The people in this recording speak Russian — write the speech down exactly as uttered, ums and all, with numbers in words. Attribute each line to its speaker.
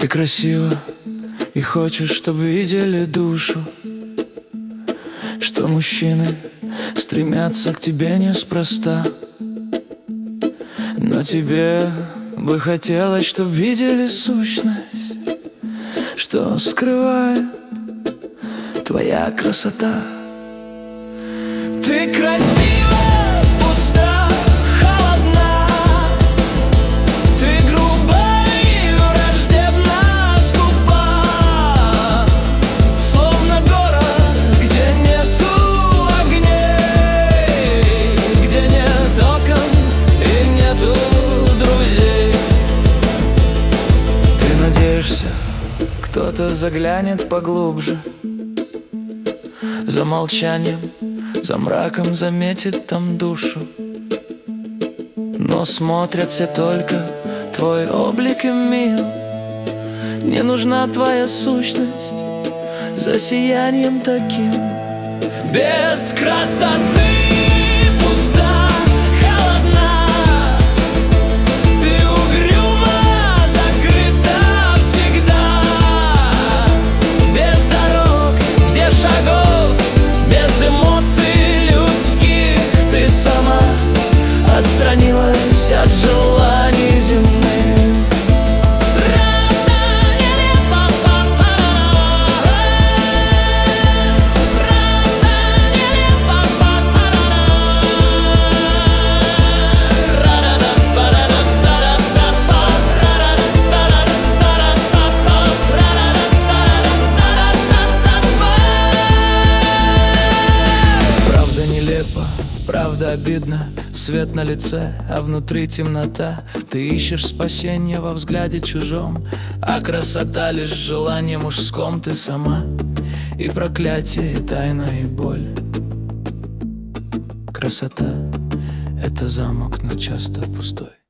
Speaker 1: Ты красива и хочешь, чтобы видели душу, что мужчины стремятся к тебе неспроста. Но тебе бы хотелось, чтоб видели сущность, что скрывает твоя красота. Ты красива, пуста, холодна, ты груба и враждебна, скупа, словно город, где нету огней, где нет окон и нету друзей. Ты надеешься, кто-то заглянет поглубже, за молчанием, за мраком заметит там душу. Но смотрят все только твой облик им мил. Не нужна твоя сущность за сиянием таким. Без красоты пуста, холодна, ты угрюма, закрыта всегда. Без дорог, где шагов, без эмоций людских, ты сама отстранилась от желаний земных. Правда обидно, свет на лице, а внутри темнота. Ты ищешь спасения во взгляде чужом, а красота лишь желание мужском. Ты сама и проклятие, и тайна, и боль. Красота — это замок, но часто пустой.